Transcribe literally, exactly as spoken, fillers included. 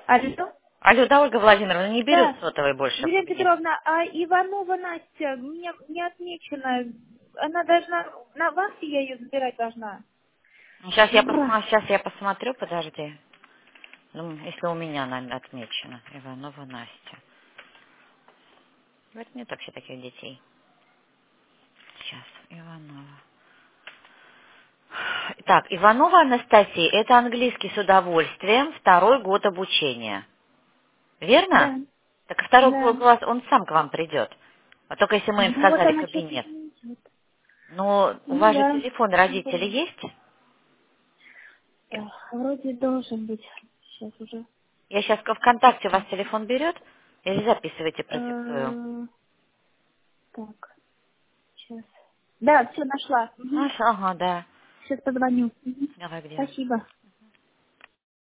Алло? Алло, да, Ольга Владимировна, не берет Да. сотовый больше Елена абонент. Петровна, а Иванова Настя мне не отмечена. Она должна, на вас я ее забирать должна. Сейчас я Бра. посмотрю, сейчас я посмотрю, подожди. Ну, если у меня она отмечена. Иванова Настя. Вот нет вообще таких детей. Сейчас, Иванова. Так, Иванова Анастасия, это английский с удовольствием, второй год обучения. Верно? Да, Так второй да. класс, он сам к вам придет. А только если мы им Ну вот сказали она что-то кабинет. не идет. Но у Ну вас же да. телефон Не родителей поняла. есть? Э, Вроде должен быть. Сейчас уже. Я сейчас ВКонтакте у вас телефон берет? Или записывайте, продиктую? Э, Так, сейчас. Да, все нашла. Мгм. Наша, ага, да. Сейчас позвоню. Мгм. Давай где? Спасибо.